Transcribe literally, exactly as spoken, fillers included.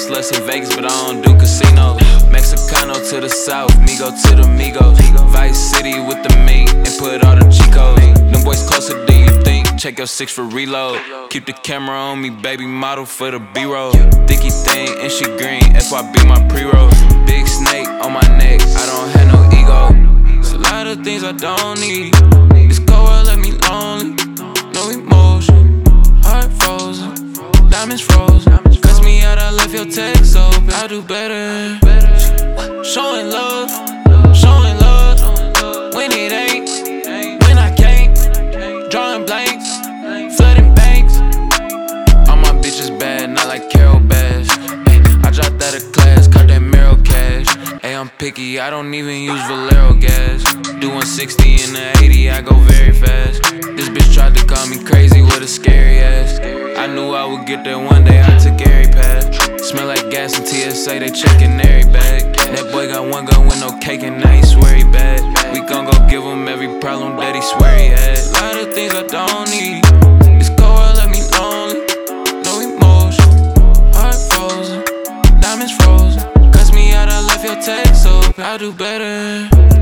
sluts in Vegas, but I don't do casinos. Mexicano to the south, Migo to the Migos. Vice City with the mink and put all the Chicos. Them boys closer than you think, check your six for reload. Keep the camera on me, baby, model for the B-roll. Thicky thing and she green, F Y B my pre-roll. Big snake on my neck, I don't have no ego. It's a lot of things I don't need. This cold left me lonely, no emotion. Heart frozen, diamonds frozen. Cuss me out, I left your text open. I do better. Showing love, showing love. When it ain't, when I can't. Drawing blanks, flooding banks. All my bitches bad, not like Carol Bash. Ay, I dropped out of class, cut that Merrill cash. Ay, I'm picky, I don't even use Valero gas. Doing sixty in the eighty, I go very fast. This bitch tried to call me crazy with a scary ass. I knew I would get there one day, I took every path. Smell like gas and T S A, they checking every bag. That boy got one gun with no cake and now he swear he bad. We gon' go give him every problem that he swear he had. A lot of things I don't need. This cold left me lonely, no emotion. Heart frozen, diamonds frozen. Cuss me out, I left your text open. I do better.